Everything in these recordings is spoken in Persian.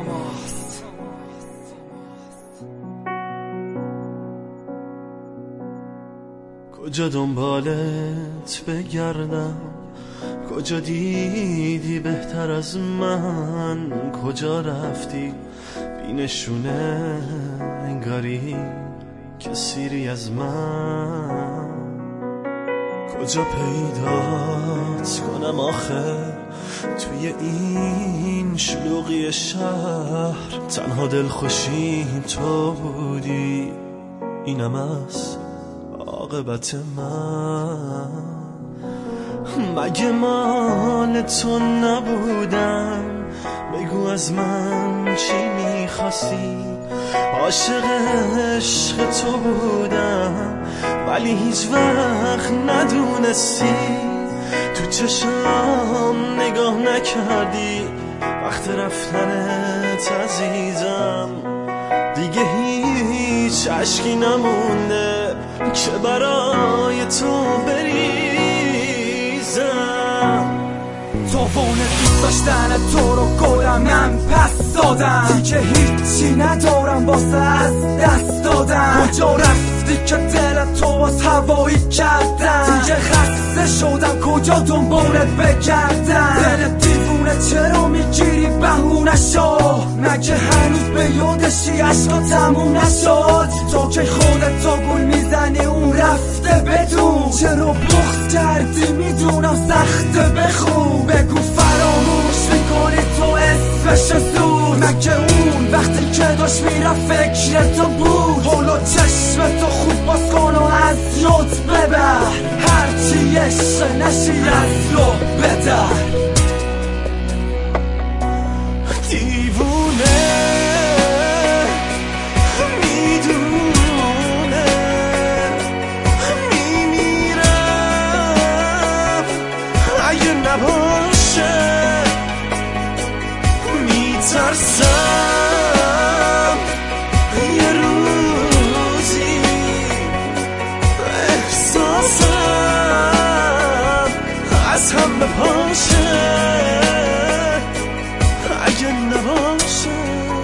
کجا دنبالت بگردم، کجا دیدی بهتر از من، کجا رفتی بی نشونه انگاری که سیری از من، کجا پیدات کنم آخه توی این شلوغی شهر، تنها دلخوشی تو بودی اینم از عاقبت من، مگه مال تو نبودم؟ بگو از من چی میخواستی؟ عاشق عشق تو بودم ولی هیچ وقت ندونستی، تو چشم نگاه نکردی وقت رفتنت عزیزم، دیگه هیچ عشقی نمونده که برای تو بریزم. توفان دوست داشتن تو رو گلمم پس دادم، دیگه هیچی ندارم واسه از دست دادم. کجا رفتی که دل تو باز هوایی کردم؟ دیگه خسته شدم کجا دنبالت بگردم. دل دیوونه چرا میگیری بهونه شو؟ مگه هنوز به یادشی عشقا تموم نشد؟ تو که خودتو گول میزنی اون رفته بدون، چرا بغض کردی میدونم سخته بخون. بگو فراموش میکنی تو اسمش زود، مگه اون وقتی که داشت میرفت فکر تو بود؟ حالا چشم تو خوب باز کن و از یاد ببر، هرچی عشق نشی از رو بدر. دیوونه میدونه میمیرم اگه نباشه، میترسم یه روزی احساسم از هم بپاشه اگه نباشه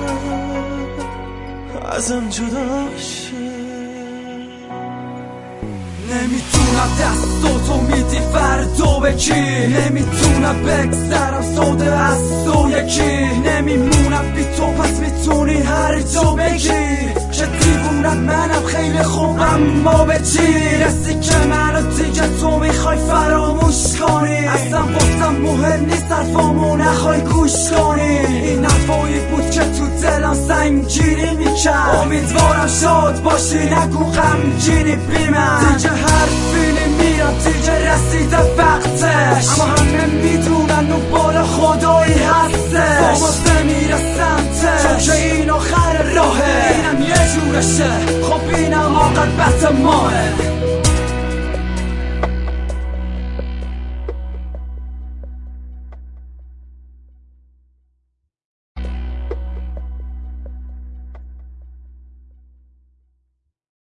ازم جدا شه. نمیتونم دستاتو میدی فردا به کی، نمیتونم بگذرم ساده از تو یکی، نمیمونم بی تو پس میتونی هر جا بگیر که دیوونت منم خیلی خوب اما به چی رسی که منو دیگه تو میخوای فراموش کنی؟ اصلا واسم مهم نیست حرفامو نخوای گوش کنی. این حرفایی بود که تو دلم سنگینی میکرد، امیدوارم شاد باشی نگو غمگینی بی من. دیگه حرفی نمیاد دیگه رسیده وقتش، اما همه میدونن اون بالا خدایی هسته، با میره سمتش چون که این آخر راهه، اینم یه جورشه خب اینم عاقبت ماه.